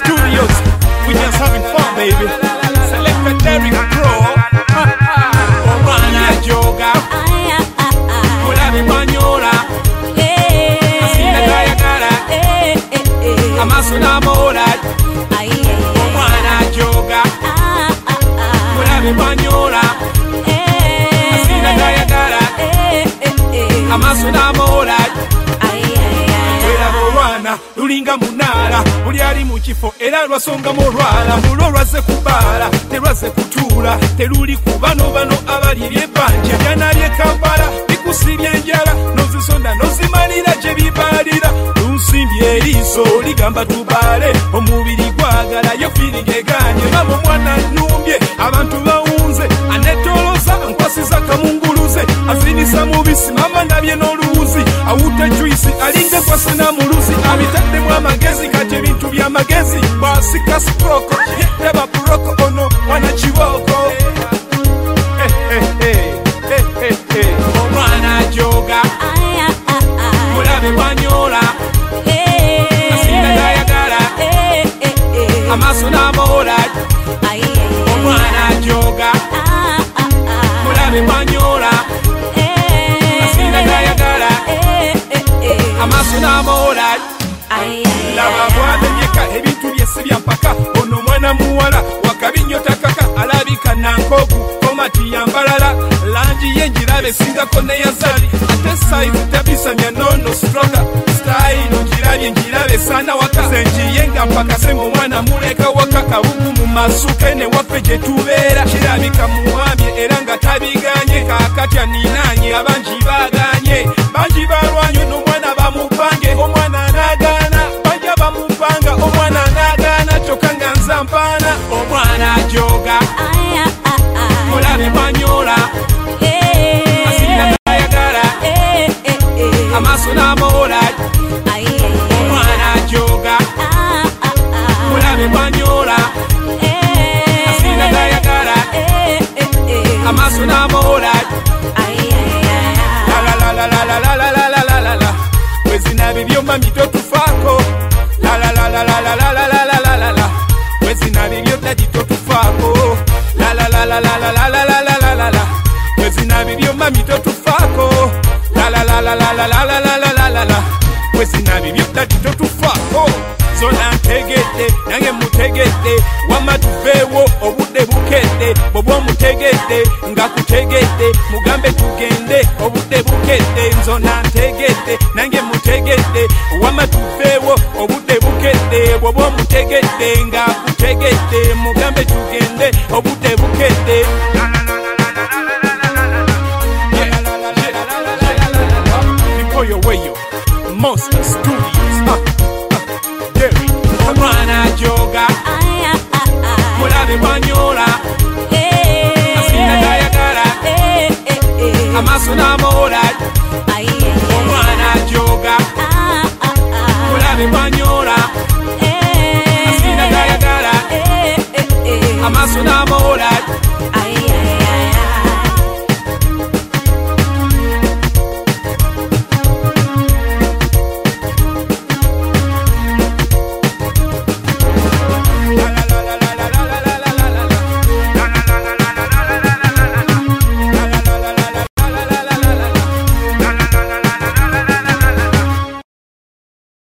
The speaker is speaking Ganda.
Studios. We just having fun, baby. Select a Derrick Pro. Omwana joga. Mulabe mwanyola. Asina gayagala. Amaso n'amola. Omwana joga. Mulabe mwanyola. Asina gayagala. Amaso n'amola. Olwana lulinga munala buli ali mu kifo era lwasongamu olwala mulwo lwazze kubaala terwazze kutuula teruli ku bano abali eby'ebbanja byanalye Kampala bikusibye enjala nozisonda nozimalira gye bibaalira lunsimbye eriiso ligamba tubaale omubiri gwagalayo firinga eganye nabo omwana nnumbye abantu bawunze anetoloza nkwasiza kamunguluze azinisa mubisi mama ndabye n'oluwuzi awuta juisi alinga kwasana muluzi abitaddemu amagezi kati ebintu by'amagezi bwasika stroke yetaba buroko ono wana kiboko omwana joga mulabe bwanyola asina gayagala amaso n'amola omwana joga mulabe bwanyola asina gayagala amaso n'amola laba bwamenyeka ebintu byesi bya mpaka ono mwana muwala wakabinyota kaka alabika nankogu komati yambalala langi yenjirabe singako neyazali ate saizi tabisamya nono stroga style njirabe sana waka zenjiyenga mpaka senga omwana muleka waka kabugu mu masuke ne waffe gye tubeera kirabika muwambye era nga tabiganye kakatya ninanye abangi baganye bangi balwanyo n'omwana bamupange omwana anagaana banja bamupanga omwana anagaana kyokka nga nzampaana omwana joga mulabe bwanyola asina gayagala amaso n'amola omwana joga mulabe bwanyola asina gayagala amaso n'amola la wezina bibyoma mitotufaako la wezina bibyota ditotufaako la wezina bibyoma mitotufaako la wezina bibyota ditotufaako zona ntegedde nange mutegedde wamma tuveewo obudde bukedde bw'oba omutegedde nga kutegedde mugambe tugende obudde bukedde nzona ntegedde nange mutegedde wamma tuveewo obudde bukedde bw'oba omutegedde nga kutegedde mugambe tugende obudde bukedde Mikoyo weyo Monster Studios